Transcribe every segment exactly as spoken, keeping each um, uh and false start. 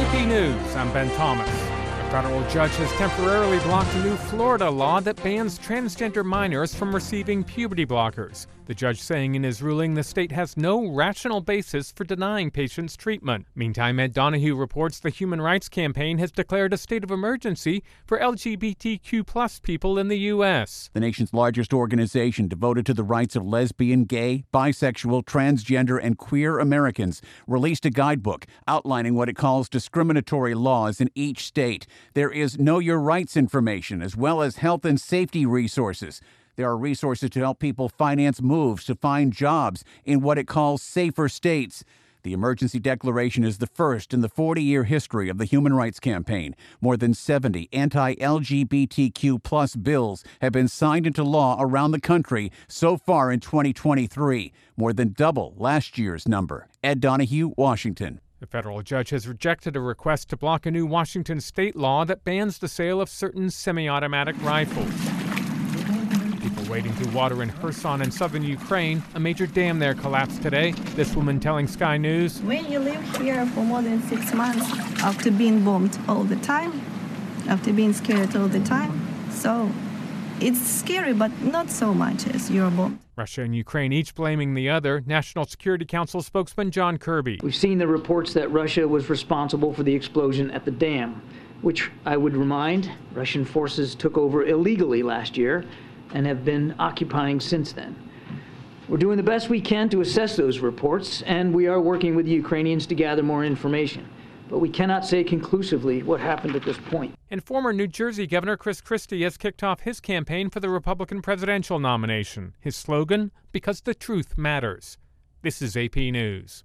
A P News, I'm Ben Thomas. A federal judge has temporarily blocked a new Florida law that bans transgender minors from receiving puberty blockers. The judge saying in his ruling the state has no rational basis for denying patients treatment. Meantime, Ed Donahue reports the Human Rights Campaign has declared a state of emergency for L G B T Q plus people in the U S. The nation's largest organization devoted to the rights of lesbian, gay, bisexual, transgender, and queer Americans released a guidebook outlining what it calls discriminatory laws in each state. There is Know Your Rights information as well as health and safety resources. There are resources to help people finance moves to find jobs in what it calls safer states. The emergency declaration is the first in the forty-year history of the Human Rights Campaign. More than seventy anti-L G B T Q plus bills have been signed into law around the country so far in twenty twenty-three, more than double last year's number. Ed Donahue, Washington. The federal judge has rejected a request to block a new Washington state law that bans the sale of certain semi-automatic rifles. People wading through water in Kherson in southern Ukraine. A major dam there collapsed today. This woman telling Sky News, "When you live here for more than six months, after being bombed all the time, after being scared all the time, so it's scary, but not so much as you're bombed." Russia and Ukraine each blaming the other. National Security Council spokesman John Kirby. We've seen the reports that Russia was responsible for the explosion at the dam, which I would remind Russian forces took over illegally last year and have been occupying since then. We're doing the best we can to assess those reports, and we are working with the Ukrainians to gather more information. But we cannot say conclusively what happened at this point. And former New Jersey Governor Chris Christie has kicked off his campaign for the Republican presidential nomination. His slogan, "Because the truth matters." This is A P News.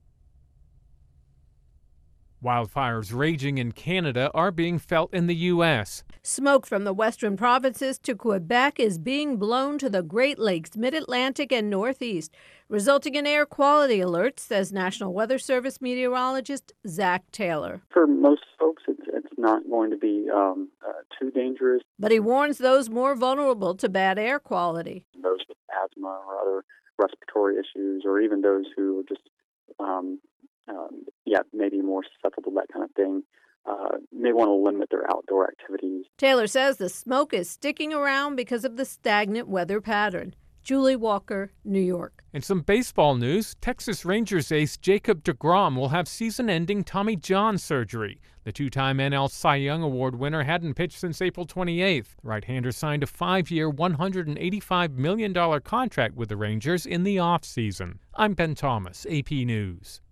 Wildfires raging in Canada are being felt in the U S. Smoke from the western provinces to Quebec is being blown to the Great Lakes, Mid-Atlantic, and Northeast, resulting in air quality alerts, says National Weather Service meteorologist Zach Taylor. For most folks, it's, it's not going to be um, uh, too dangerous. But he warns those more vulnerable to bad air quality. Those with asthma or other respiratory issues, or even those who are just um, Um, yeah, maybe more susceptible to that kind of thing, uh, may want to limit their outdoor activities. Taylor says the smoke is sticking around because of the stagnant weather pattern. Julie Walker, New York. In some baseball news, Texas Rangers ace Jacob deGrom will have season-ending Tommy John surgery. The two-time N L Cy Young Award winner hadn't pitched since April twenty-eighth. The right-hander signed a five-year, one hundred eighty-five million dollars contract with the Rangers in the offseason. I'm Ben Thomas, A P News.